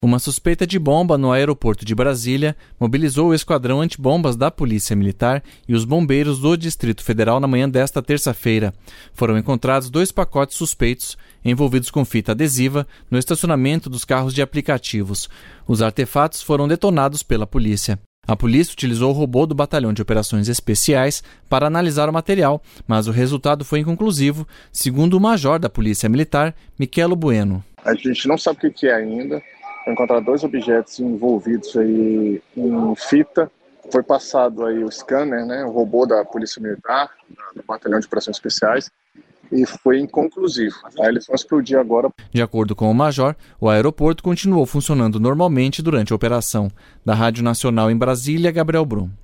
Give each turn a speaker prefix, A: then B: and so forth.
A: Uma suspeita de bomba no aeroporto de Brasília mobilizou o esquadrão antibombas da Polícia Militar e os bombeiros do Distrito Federal na manhã desta terça-feira. Foram encontrados 2 pacotes suspeitos, envolvidos com fita adesiva, no estacionamento dos carros de aplicativos. Os artefatos foram detonados pela polícia. A polícia utilizou o robô do Batalhão de Operações Especiais para analisar o material, mas o resultado foi inconclusivo, segundo o major da Polícia Militar, Michelo Bueno.
B: A gente não sabe o que é ainda. Foi encontrado 2 objetos envolvidos aí em fita. Foi passado aí o scanner, o robô da Polícia Militar, do Batalhão de Operações Especiais, e foi inconclusivo. Aí eles vão explodir agora.
A: De acordo com o major, o aeroporto continuou funcionando normalmente durante a operação. Da Rádio Nacional em Brasília, Gabriel Brum.